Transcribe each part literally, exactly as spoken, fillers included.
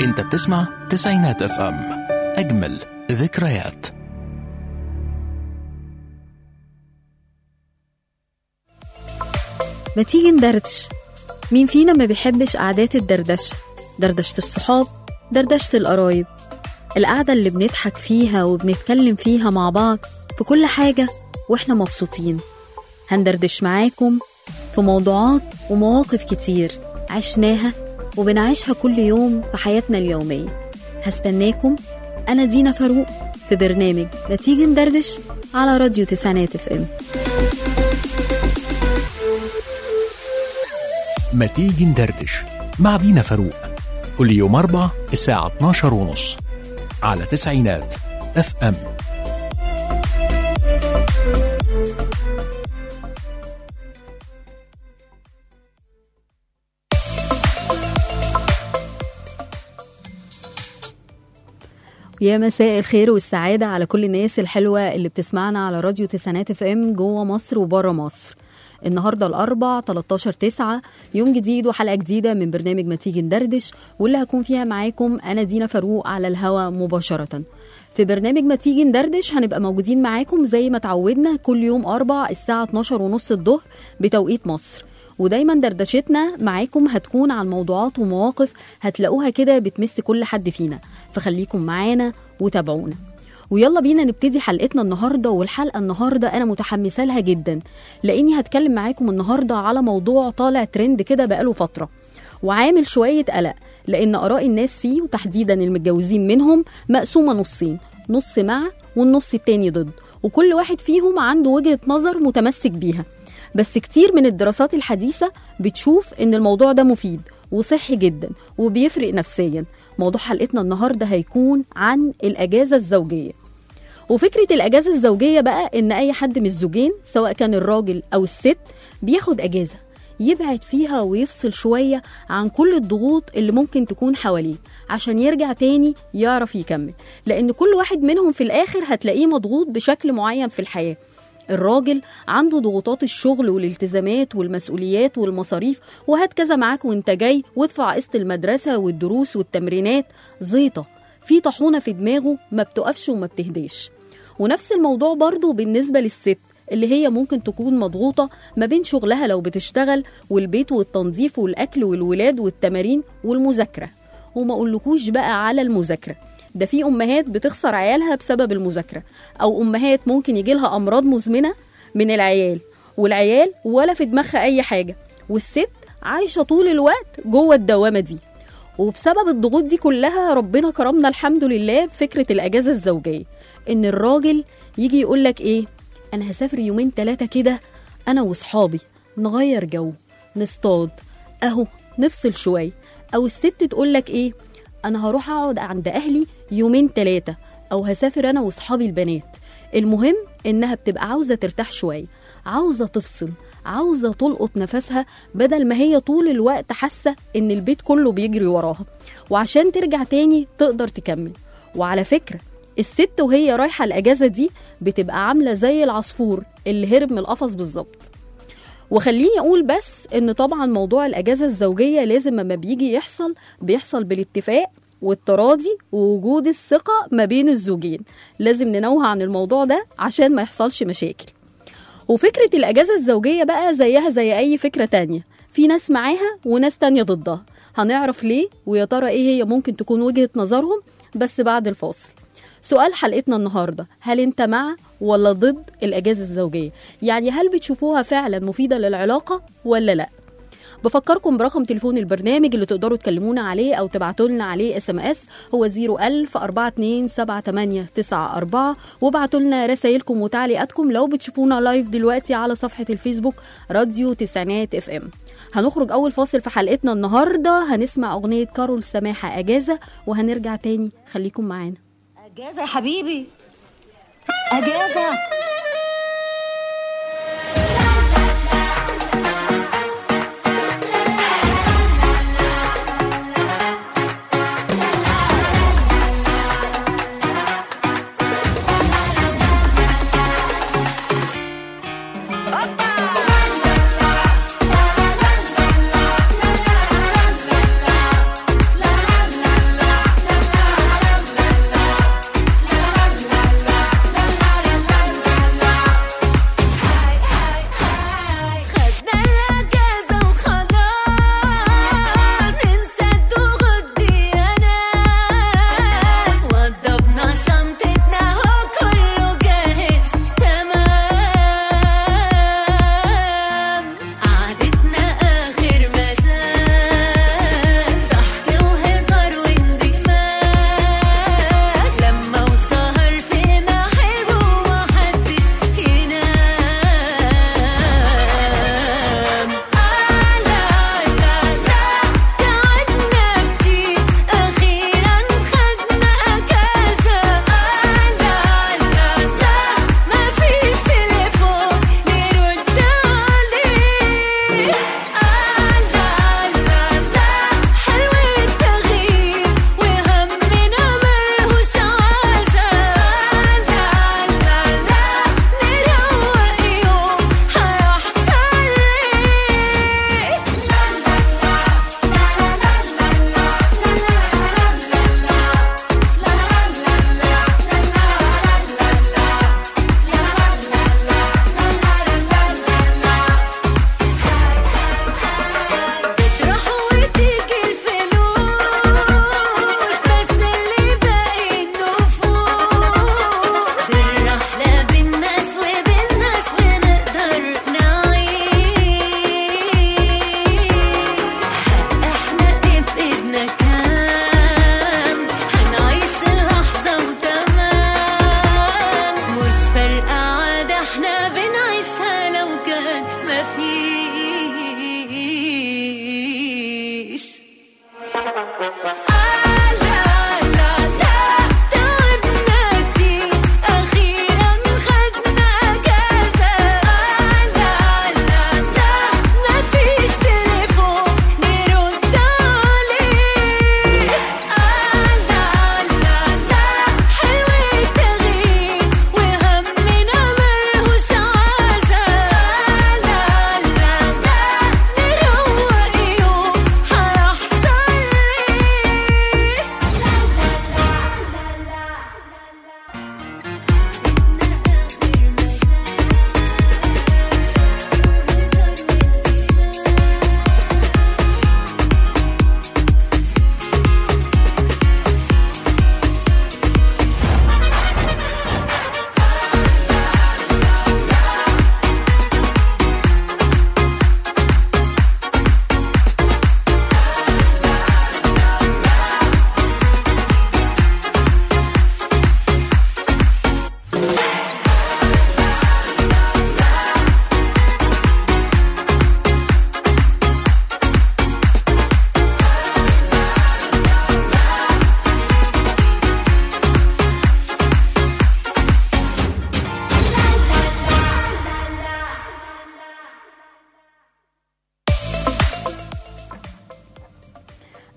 انت بتسمع تسعينات اف ام، اجمل ذكريات. ما تيجي ندردش؟ مين فينا ما بيحبش قعدات الدردشة؟ دردشة الصحاب، دردشة القرايب، القعدة اللي بنضحك فيها وبنتكلم فيها مع بعض في كل حاجة واحنا مبسوطين. هندردش معاكم في موضوعات ومواقف كتير عشناها وبنعيشها كل يوم في حياتنا اليومية. هستناكم أنا دينا فاروق في برنامج ما تيجي ندردش على راديو تسعينات اف ام. ما تيجي ندردش مع دينا فاروق كل يوم أربع الساعة اتناشر ونص على تسعينات اف ام. يا مساء الخير والسعادة على كل الناس الحلوة اللي بتسمعنا على راديو تسعينات اف ام جوه مصر وبره مصر. النهاردة الأربع تلتاشر تسعة، يوم جديد وحلقة جديدة من برنامج ما تيجي ندردش، واللي هكون فيها معاكم أنا دينا فاروق على الهوا مباشرة. في برنامج ما تيجي ندردش هنبقى موجودين معاكم زي ما تعودنا كل يوم أربع الساعة اتناشر ونص الظهر بتوقيت مصر، ودايما دردشتنا معاكم هتكون عن موضوعات ومواقف هتلاقوها كده بتمس كل حد فينا، فخليكم معانا وتابعونا. ويلا بينا نبتدي حلقتنا النهاردة. والحلقة النهاردة أنا متحمسة لها جدا، لأني هتكلم معاكم النهاردة على موضوع طالع ترند كده بقاله فترة وعامل شوية قلق، لأن آراء الناس فيه وتحديدا المتجوزين منهم مقسومة نصين، نص مع والنص التاني ضد، وكل واحد فيهم عنده وجهة نظر متمسك بيها. بس كتير من الدراسات الحديثة بتشوف إن الموضوع ده مفيد وصحي جدا وبيفرق نفسيا. موضوع حلقتنا النهاردة هيكون عن الأجازة الزوجية. وفكرة الأجازة الزوجية بقى إن أي حد من الزوجين سواء كان الراجل أو الست بياخد أجازة يبعد فيها ويفصل شوية عن كل الضغوط اللي ممكن تكون حواليه عشان يرجع تاني يعرف يكمل، لأن كل واحد منهم في الآخر هتلاقيه مضغوط بشكل معين في الحياة. الراجل عنده ضغوطات الشغل والالتزامات والمسؤوليات والمصاريف، وهات كذا معاك وانت جاي وادفع قسط المدرسة والدروس والتمرينات، زيطة في طحونة في دماغه ما بتقفش وما بتهديش. ونفس الموضوع برضو بالنسبة للست اللي هي ممكن تكون مضغوطة ما بين شغلها لو بتشتغل والبيت والتنظيف والأكل والولاد والتمارين والمذاكرة. وما أقولكوش بقى على المذاكرة، ده في أمهات بتخسر عيالها بسبب المذاكرة، أو أمهات ممكن يجيلها أمراض مزمنة من العيال، والعيال ولا في دماغها أي حاجة، والست عايشة طول الوقت جوه الدوامة دي. وبسبب الضغوط دي كلها ربنا كرمنا الحمد لله بفكرة الأجازة الزوجية، إن الراجل يجي يقولك إيه، أنا هسافر يومين ثلاثة كده أنا وصحابي نغير جو، نصطاد أهو نفصل شوي. أو الست تقولك إيه، أنا هروح أقعد عند أهلي يومين ثلاثة، أو هسافر أنا وصحابي البنات. المهم إنها بتبقى عاوزة ترتاح شوي، عاوزة تفصل، عاوزة تلقط نفسها، بدل ما هي طول الوقت حاسة إن البيت كله بيجري وراها، وعشان ترجع تاني تقدر تكمل. وعلى فكرة الست وهي رايحة الأجازة دي بتبقى عاملة زي العصفور اللي هرب من القفص بالظبط. وخليني أقول بس إن طبعا موضوع الأجازة الزوجية لازم لما بيجي يحصل بيحصل بالاتفاق والتراضي ووجود الثقة ما بين الزوجين. لازم ننوه عن الموضوع ده عشان ما يحصلش مشاكل. وفكرة الأجازة الزوجية بقى زيها زي أي فكرة تانية، في ناس معاها وناس تانية ضدها. هنعرف ليه ويا ترى إيه هي ممكن تكون وجهة نظرهم بس بعد الفاصل. سؤال حلقتنا النهاردة، هل انت مع ولا ضد الأجازة الزوجية؟ يعني هل بتشوفوها فعلا مفيدة للعلاقة ولا لا؟ بفكركم برقم تليفون البرنامج اللي تقدروا تكلمونا عليه أو تبعتوا لنا عليه اس ام اس، هو صفر ألف أربعة اتنين سبعة تمانية تسعة أربعة، وابعتوا لنا رسائلكم وتعليقاتكم لو بتشوفونا لايف دلوقتي على صفحة الفيسبوك راديو تسعينات اف ام. هنخرج أول فاصل في حلقتنا النهاردة، هنسمع أغنية كارول سماحة أجازة، وهنرجع تاني. خليكم معانا. أجازة يا حبيبي، أجازة.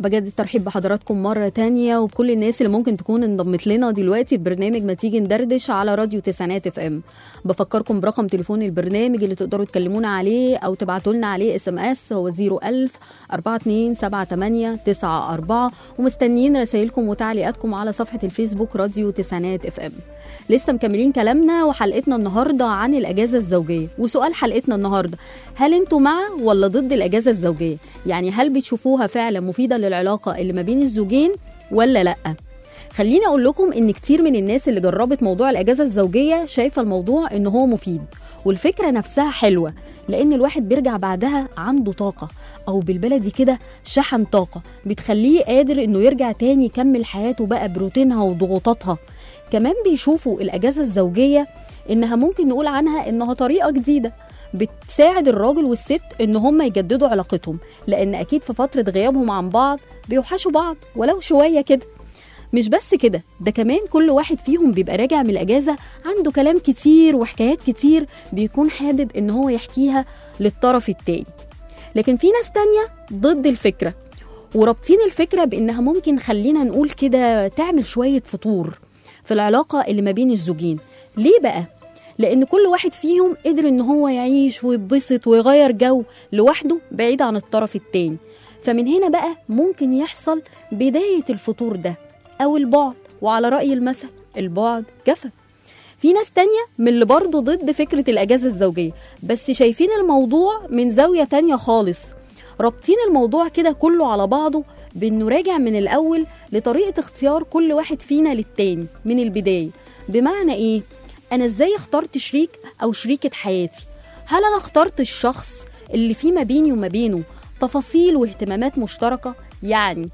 بجد الترحيب بحضراتكم مرة تانية وبكل الناس اللي ممكن تكون انضمت لنا دلوقتي ببرنامج ما تيجي ندردش على راديو تسعينات اف ام. بفكركم برقم تليفون البرنامج اللي تقدروا تكلمونا عليه او تبعتوا لنا عليه اس ام اس، هو صفر ألف أربعة اتنين سبعة تمانية تسعة أربعة، ومستنيين رسائلكم وتعليقاتكم على صفحة الفيسبوك راديو تسعينات اف ام. لسه مكملين كلامنا وحلقتنا النهاردة عن الأجازة الزوجية، وسؤال حلقتنا النهاردة: هل انتوا مع ولا ضد الأجازة الزوجية؟ يعني هل بتشوفوها فعلا مفيدة للعلاقة اللي ما بين الزوجين ولا لأ؟ خليني أقول لكم إن كتير من الناس اللي جربت موضوع الأجازة الزوجية شايفة الموضوع إن هو مفيد، والفكرة نفسها حلوة، لأن الواحد بيرجع بعدها عنده طاقة، أو بالبلدي كده شحن طاقة بتخليه قادر إنه يرجع تاني يكمل حياته بقى بروتينها وضغوطاتها. كمان بيشوفوا الأجازة الزوجية إنها ممكن نقول عنها إنها طريقة جديدة بتساعد الراجل والست إن هم يجددوا علاقتهم، لأن أكيد في فترة غيابهم عن بعض بيوحشوا بعض ولو شوية كده. مش بس كده، ده كمان كل واحد فيهم بيبقى راجع من الأجازة عنده كلام كتير وحكايات كتير بيكون حابب إن هو يحكيها للطرف التاني. لكن في ناس تانية ضد الفكرة، ورابطين الفكرة بإنها ممكن خلينا نقول كده تعمل شوية فطور في العلاقة اللي ما بين الزوجين. ليه بقى؟ لأن كل واحد فيهم قدر إن هو يعيش ويبسط ويغير جو لوحده بعيد عن الطرف التاني، فمن هنا بقى ممكن يحصل بداية الفطور ده أو البعد، وعلى رأي المثل البعد جفا. في ناس تانية من اللي برضو ضد فكرة الأجازة الزوجية، بس شايفين الموضوع من زاوية تانية خالص، رابطين الموضوع كده كله على بعضه بأنه راجع من الأول لطريقة اختيار كل واحد فينا للتاني من البداية. بمعنى إيه؟ أنا إزاي اخترت شريك أو شريكة حياتي؟ هل أنا اخترت الشخص اللي فيه ما بيني وما بينه تفاصيل واهتمامات مشتركة؟ يعني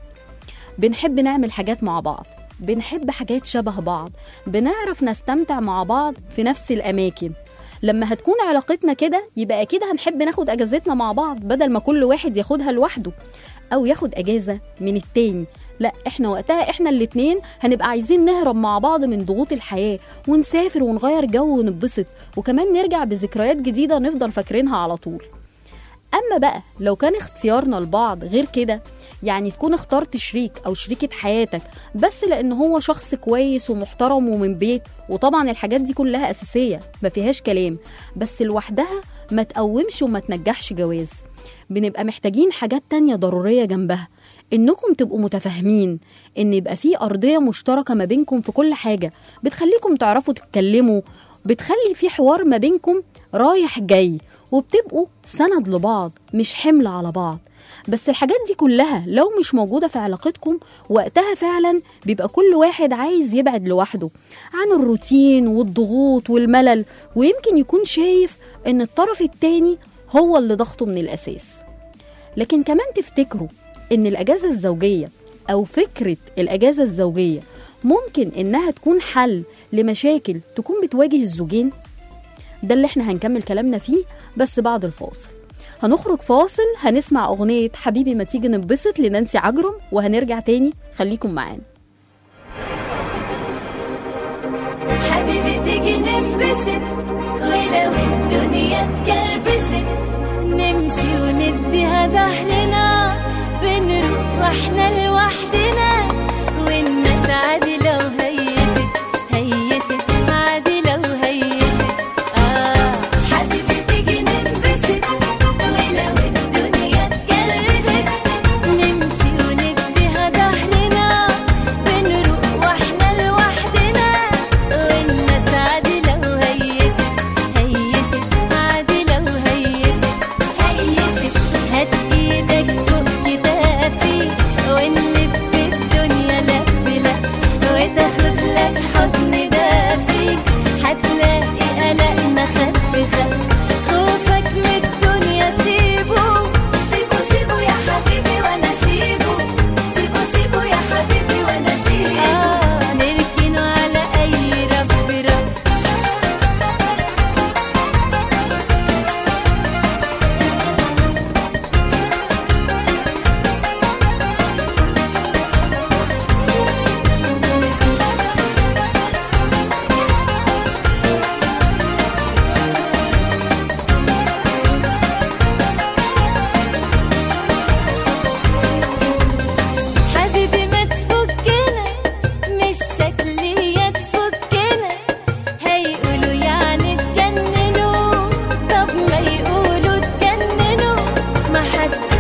بنحب نعمل حاجات مع بعض، بنحب حاجات شبه بعض، بنعرف نستمتع مع بعض في نفس الأماكن. لما هتكون علاقتنا كده يبقى أكيد هنحب ناخد أجازتنا مع بعض، بدل ما كل واحد ياخدها لوحده أو ياخد أجازة من التاني. لا، احنا وقتها احنا الاتنين هنبقى عايزين نهرب مع بعض من ضغوط الحياة ونسافر ونغير جو ونبسط، وكمان نرجع بذكريات جديدة نفضل فاكرينها على طول. أما بقى لو كان اختيارنا لبعض غير كده، يعني تكون اخترت شريك أو شريكة حياتك بس لأن هو شخص كويس ومحترم ومن بيت، وطبعا الحاجات دي كلها أساسية ما فيهاش كلام، بس لوحدها ما تقومش وما تنجحش جواز. بنبقى محتاجين حاجات تانية ضرورية جنبها، إنكم تبقوا متفاهمين، إن يبقى في أرضية مشتركة ما بينكم في كل حاجة بتخليكم تعرفوا تتكلموا، بتخلي في حوار ما بينكم رايح جاي، وبتبقوا سند لبعض مش حمل على بعض. بس الحاجات دي كلها لو مش موجودة في علاقتكم، وقتها فعلا بيبقى كل واحد عايز يبعد لوحده عن الروتين والضغوط والملل، ويمكن يكون شايف إن الطرف التاني هو اللي ضغطه من الأساس. لكن كمان تفتكروا إن الأجازة الزوجية أو فكرة الأجازة الزوجية ممكن إنها تكون حل لمشاكل تكون بتواجه الزوجين؟ ده اللي احنا هنكمل كلامنا فيه بس بعد الفاصل. هنخرج فاصل، هنسمع أغنية حبيبي ما تيجي ننبسط لنانسي عجرم، وهنرجع تاني. خليكم معانا. حبيبي تيجي ننبسط ولو الدنيا اتكربست، نمشي ونديها ظهرنا، بنروح واحنا لوحدنا، والناس عادي لو هيست هيست عادي لو هيست. آه حبيبي تيجي ننبسط ولو الدنيا اتكربست، نمشي ونديها ظهرنا، بنروح واحنا لوحدنا، والناس عادي لو هيست هيست عادي لو هيست.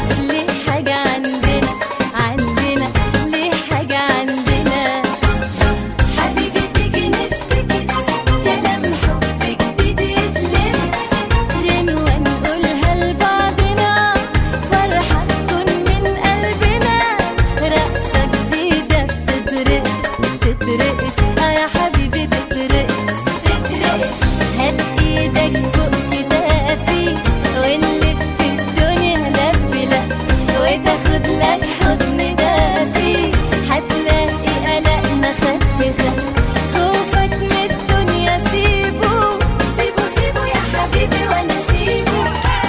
مش ليه حاجة عندنا عندنا ليه حاجة عندنا. حبيبي تيجي نفتكر كلام حب جديد يتلم غنوة نقولها لبعضنا فرحة تكون من قلبنا رقصة جديدة بتترقص تترقص اه يا حبيبي تترقص تترقص. هات ايدك فوق كتافي ونلف الدنيا لفلة وتاخد لك حضن دافي هتلاقي قلقنا خف خف خوفك من الدنيا سيبه سيبه سيبه يا حبيبي وانا سيبه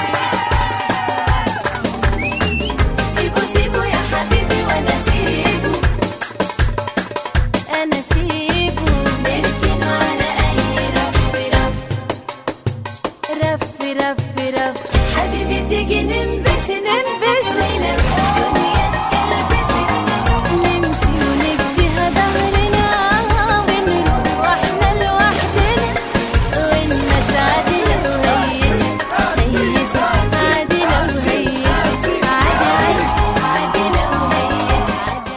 سيبه سيبه يا حبيبي وانا سيبه انا سيبه نركنه على اي رف رف رف رف رف. حبيبي تيجي ننبس ننبس ليلة الدنيا تكربس نمشي ونديها ظهرنا ونروح احنا لوحدنا والناس عادي لو هيست هيست عادي لو هيست عادي عادي عادي لو هيست عادي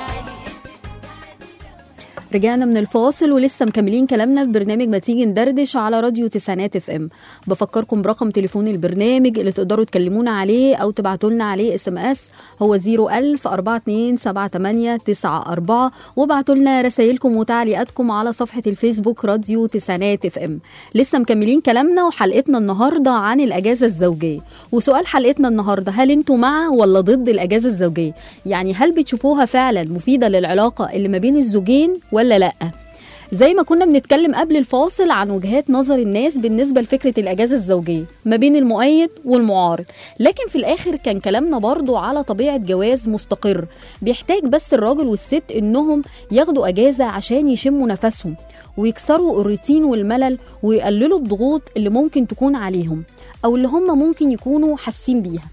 عادي. رجعنا من الفاصل ولسه مكملين كلامنا في برنامج ما تيجي ندردش على راديو تسعينات اف ام. بفكركم برقم تليفون البرنامج اللي تقدروا تكلمونا عليه او تبعتوا لنا عليه اس ام اس هو صفر ألف أربعة اتنين سبعة تمانية تسعة أربعة وابعتوا لنا رسائلكم وتعليقاتكم على صفحة الفيسبوك راديو تسعينات اف ام. لسه مكملين كلامنا وحلقتنا النهارده عن الاجازة الزوجية. وسؤال حلقتنا النهارده هل انتوا مع ولا ضد الاجازة الزوجية؟ يعني هل بتشوفوها فعلا مفيدة للعلاقة اللي ما بين الزوجين ولا لا؟ زي ما كنا بنتكلم قبل الفاصل عن وجهات نظر الناس بالنسبة لفكرة الأجازة الزوجية ما بين المؤيد والمعارض، لكن في الآخر كان كلامنا برضو على طبيعة جواز مستقر بيحتاج بس الراجل والست إنهم ياخدوا أجازة عشان يشموا نفسهم ويكسروا الروتين والملل ويقللوا الضغوط اللي ممكن تكون عليهم أو اللي هم ممكن يكونوا حاسين بيها.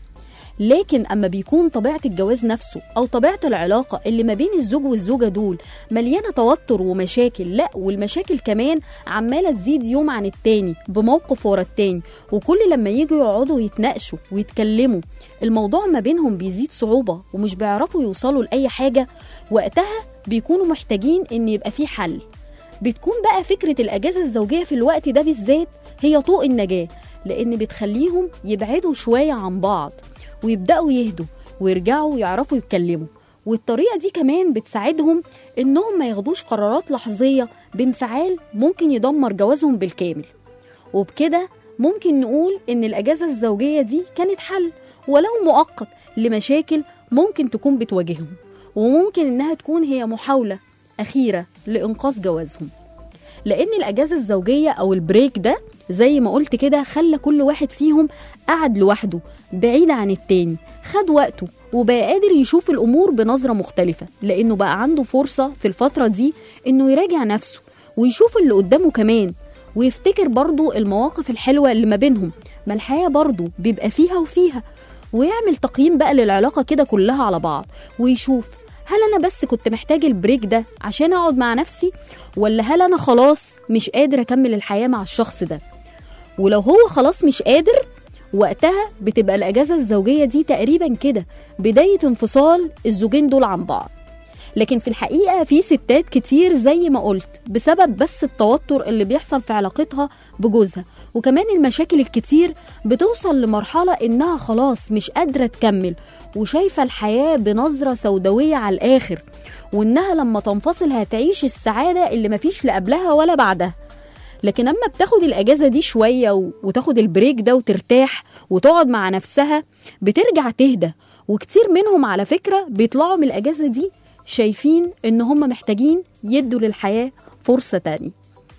لكن أما بيكون طبيعة الجواز نفسه أو طبيعة العلاقة اللي ما بين الزوج والزوجة دول مليانة توتر ومشاكل، لا والمشاكل كمان عمالة تزيد يوم عن التاني بموقف ورا التاني، وكل لما يجوا يقعدوا يتناقشوا ويتكلموا الموضوع ما بينهم بيزيد صعوبة ومش بيعرفوا يوصلوا لأي حاجة، وقتها بيكونوا محتاجين إن يبقى في حل. بتكون بقى فكرة الأجازة الزوجية في الوقت ده بالذات هي طوق النجاة، لأن بتخليهم يبعدوا شوية عن بعض ويبدأوا يهدوا ويرجعوا يعرفوا يتكلموا. والطريقة دي كمان بتساعدهم إنهم ما ياخدوش قرارات لحظية بانفعال ممكن يدمر جوازهم بالكامل. وبكده ممكن نقول إن الأجازة الزوجية دي كانت حل ولو مؤقت لمشاكل ممكن تكون بتواجههم، وممكن إنها تكون هي محاولة أخيرة لإنقاذ جوازهم. لأن الأجازة الزوجية أو البريك ده زي ما قلت كده خلى كل واحد فيهم قعد لوحده بعيد عن التاني، خد وقته وبقى قادر يشوف الأمور بنظرة مختلفة، لأنه بقى عنده فرصة في الفترة دي إنه يراجع نفسه ويشوف اللي قدامه كمان، ويفتكر برضو المواقف الحلوة اللي ما بينهم، ما الحياة برضو بيبقى فيها وفيها، ويعمل تقييم بقى للعلاقة كده كلها على بعض ويشوف هل أنا بس كنت محتاج البريك ده عشان أقعد مع نفسي، ولا هل أنا خلاص مش قادر أكمل الحياة مع الشخص ده. ولو هو خلاص مش قادر، وقتها بتبقى الأجازة الزوجية دي تقريبا كده بداية انفصال الزوجين دول عن بعض. لكن في الحقيقة في ستات كتير زي ما قلت بسبب بس التوتر اللي بيحصل في علاقتها بجوزها وكمان المشاكل الكتير بتوصل لمرحلة إنها خلاص مش قادرة تكمل وشايفة الحياة بنظرة سوداوية على الآخر، وإنها لما تنفصل هتعيش السعادة اللي مفيش لا قبلها ولا بعدها. لكن أما بتاخد الأجازة دي شوية وتاخد البريك ده وترتاح وتقعد مع نفسها بترجع تهدى. وكتير منهم على فكرة بيطلعوا من الأجازة دي شايفين إن هم محتاجين يدوا للحياة فرصة تانية.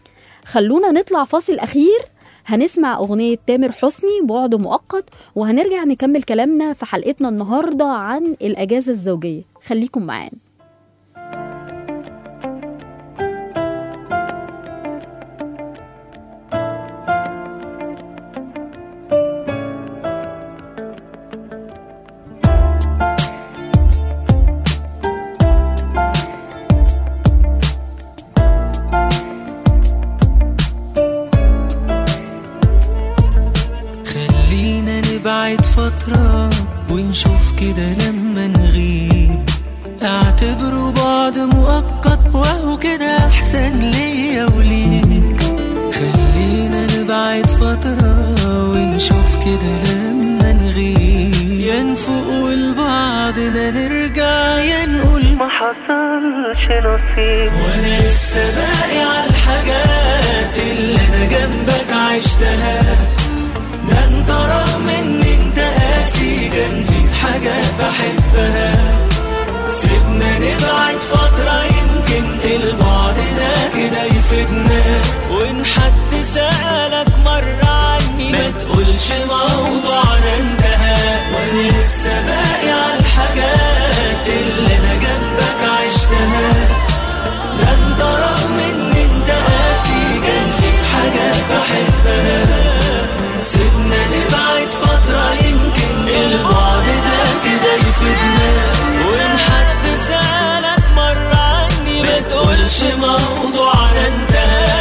خلونا نطلع فاصل أخير، هنسمع أغنية تامر حسني بعد مؤقت، وهنرجع نكمل كلامنا في حلقتنا النهاردة عن الأجازة الزوجية. خليكم معانا. نبعد فترة ونشوف كده لما نغيب اعتبره بعد مؤقت وهو كده احسن ليا وليك. خلينا نبعد فترة ونشوف كده لما نغيب، يا نفوق لبعضنا نرجع يا نقول ما حصلش نصيب. وانا لسه باقي على الحاجات اللي انا جنبك عشتها، ده انت رغم ان انت قاسي كان فيك حاجات بحبها. سيبنا نبعد فترة يمكن البعد ده كده يفيدنا، وان حد سألك مرة عني ما تقولش موضوعنا انتهى. وانا لسه باقي على الحاجات اللي انا جنبك عشتها، ده انت رغم ان انت قاسي كان فيك حاجات بحبها. سيبنا نبعد فترة يمكن البعد ده كده يفيدنا، وإن حد سألك مرة عني ما تقولش موضوعنا انتهى.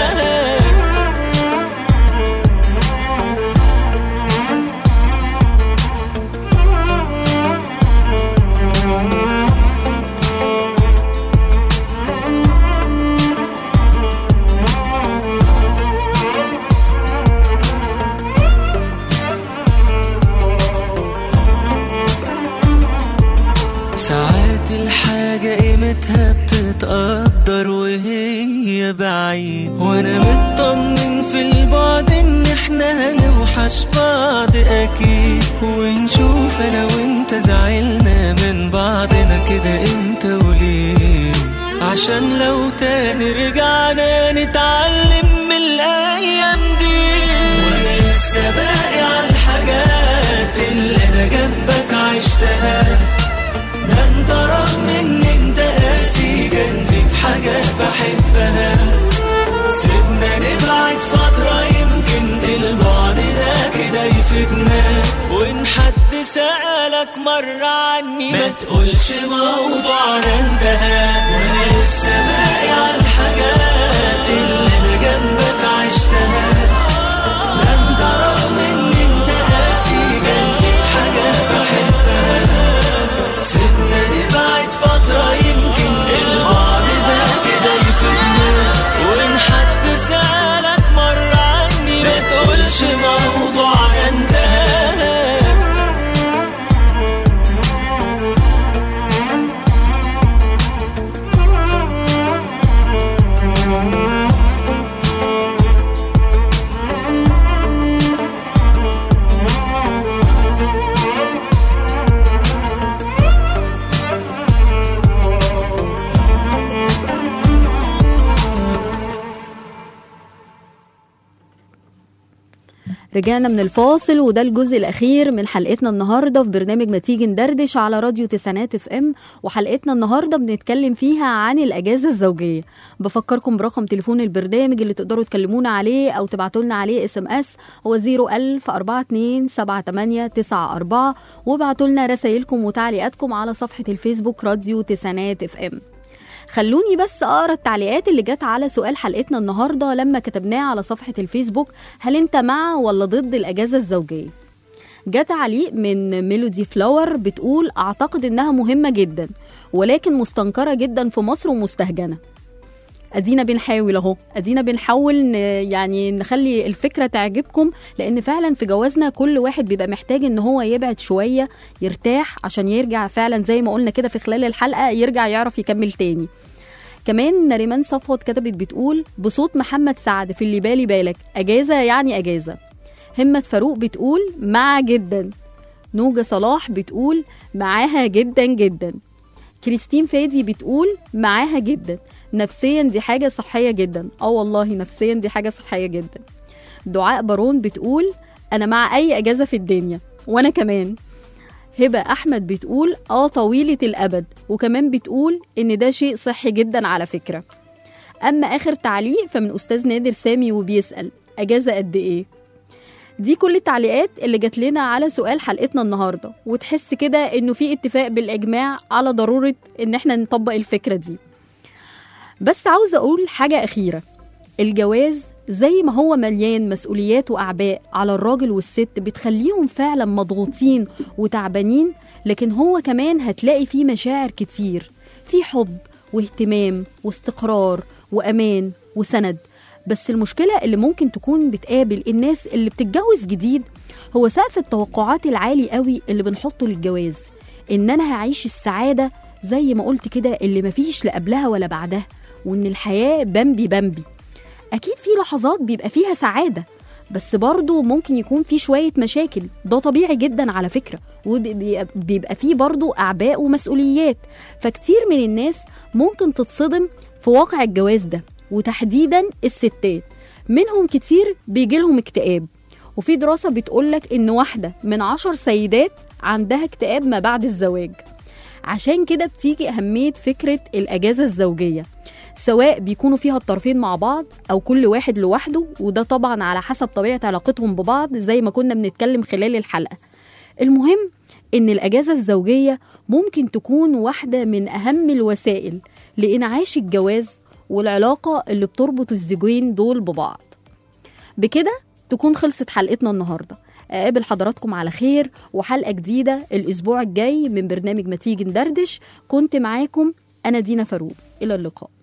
ساعات الحاجة قيمتها بتتقدر وهي بعيد، وانا مطمن في البعد ان احنا هنوحش بعض اكيد، ونشوف انا وانت زعلنا من بعضنا كده امتى وليه، عشان لو تاني رجعنا نتعلم من الايام دي. وانا لسه باقي على الحاجات اللي انا جنبك عشتها، ده انت رغم ان انت قاسي كان فيك حاجات بحبها. سيبنا نبعد فترة يمكن البعد ده كده يفيدنا، وان حد سألك مرة عني ما تقولش موضوعنا انتهى. وانا لسه باقي على الحاجات اللي انا جنبك عشتها، ده انت رغم ان انت قاسي كان فيك حاجات بحبها. سيبنا نبعد فترة يمكن البعد ده كده يفيدنا، وإن حد سألك مرة عني ما تقولش موضوعنا انتهى. رجعنا من الفاصل، وده الجزء الأخير من حلقتنا النهاردة في برنامج ما تيجي ندردش على راديو تسعينات اف ام. وحلقتنا النهاردة بنتكلم فيها عن الأجازة الزوجية. بفكركم برقم تليفون البرنامج اللي تقدروا تكلمونا عليه أو تبعتوا لنا عليه اس ام اس، هو صفر ألف أربعة اتنين سبعة تمانية تسعة أربعة، وابعتوا لنا رسائلكم وتعليقاتكم على صفحة الفيسبوك راديو تسعينات اف ام. خلوني بس أقرأ التعليقات اللي جت على سؤال حلقتنا النهاردة لما كتبناه على صفحة الفيسبوك: هل انت مع ولا ضد الأجازة الزوجية؟ جت تعليق من ميلودي فلاور بتقول: أعتقد إنها مهمة جدا، ولكن مستنكرة جدا في مصر ومستهجنة. أدينا بنحاول اهو، أدينا بنحاول يعني نخلي الفكرة تعجبكم، لأن فعلا في جوازنا كل واحد بيبقى محتاج إن هو يبعد شوية يرتاح عشان يرجع فعلا زي ما قلنا كده في خلال الحلقة يرجع يعرف يكمل تاني. كمان نريمان صفوت كتبت بتقول بصوت محمد سعد في اللي بالي بالك: أجازة يعني أجازة. همة فاروق بتقول مع جدا. نوجة صلاح بتقول معاها جدا جدا. كريستين فادي بتقول معاها جدا، نفسيا دي حاجة صحية جدا. اه والله نفسيا دي حاجة صحية جدا. دعاء بارون بتقول أنا مع أي أجازة في الدنيا، وأنا كمان. هبة أحمد بتقول اه طويلة الأبد، وكمان بتقول إن ده شيء صحي جدا على فكرة. أما آخر تعليق فمن أستاذ نادر سامي وبيسأل أجازة قد إيه؟ دي كل التعليقات اللي جات لنا على سؤال حلقتنا النهاردة، وتحس كده إنه في اتفاق بالإجماع على ضرورة إن احنا نطبق الفكرة دي. بس عاوزة أقول حاجة أخيرة: الجواز زي ما هو مليان مسؤوليات وأعباء على الراجل والست بتخليهم فعلا مضغوطين وتعبانين، لكن هو كمان هتلاقي فيه مشاعر كتير، في حب واهتمام واستقرار وأمان وسند. بس المشكلة اللي ممكن تكون بتقابل الناس اللي بتتجوز جديد هو سقف التوقعات العالي قوي اللي بنحطه للجواز، إن أنا هعيش السعادة زي ما قلت كده اللي مفيش لا قبلها ولا بعدها، وإن الحياة بمبي بمبي. أكيد في لحظات بيبقى فيها سعادة، بس برضو ممكن يكون في شوية مشاكل، ده طبيعي جدا على فكرة، وبيبقى فيه برضو أعباء ومسؤوليات. فكتير من الناس ممكن تتصدم في واقع الجواز ده، وتحديدا الستات منهم كتير بيجيلهم اكتئاب. وفي دراسة بتقولك إن واحدة من عشر سيدات عندها اكتئاب ما بعد الزواج. عشان كده بتيجي أهمية فكرة الأجازة الزوجية، سواء بيكونوا فيها الطرفين مع بعض أو كل واحد لوحده، وده طبعا على حسب طبيعة علاقتهم ببعض زي ما كنا بنتكلم خلال الحلقة. المهم إن الأجازة الزوجية ممكن تكون واحدة من أهم الوسائل لإنعاش الجواز والعلاقة اللي بتربط الزوجين دول ببعض. بكده تكون خلصت حلقتنا النهاردة. أقابل حضراتكم على خير وحلقة جديدة الأسبوع الجاي من برنامج ما تيجي ندردش. كنت معاكم أنا دينا فاروق، إلى اللقاء.